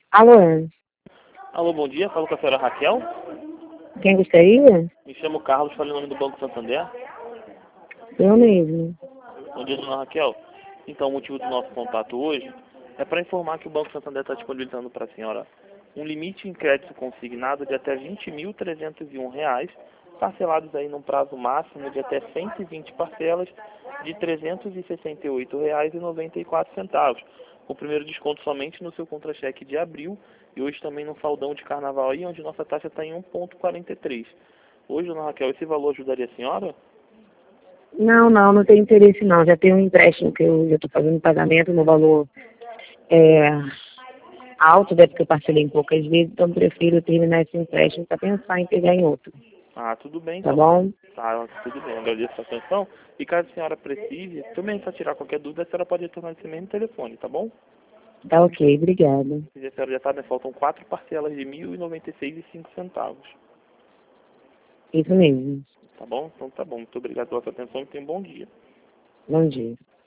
Alô, Alô, bom dia. Falo com a senhora Raquel. quem gostaria? Me chamo Carlos, falo em nome do Banco Santander. Eu mesmo. Bom dia, dona Raquel. Então, o motivo do nosso contato hoje é para informar que o Banco Santander está disponibilizando para a senhora um limite em crédito consignado de até R$ 20.301, parcelados aí num prazo máximo de até 120 parcelas de R$ 368,94. O primeiro desconto somente no seu contra-cheque de abril e hoje também no faldão de carnaval aí, onde nossa taxa está em 1,43. Hoje, dona Raquel, esse valor ajudaria a senhora? Não tenho interesse não. Já tenho um empréstimo que eu já estou fazendo pagamento no valor é, alto, deve que eu parcelei poucas vezes, então prefiro terminar esse empréstimo para pensar em pegar em outro. Ah, tudo bem Tá então. bom? Tá, tudo bem. Agradeço a atenção. E caso a senhora precise, também só tirar qualquer dúvida, a senhora pode retornar esse mesmo telefone, tá bom? Tá ok, obrigada. E a senhora já sabe, né? Faltam 4 parcelas de R$ 1.096,05. Isso mesmo. Tá bom? Então tá bom. Muito obrigado pela sua atenção e tenha um bom dia. Bom dia.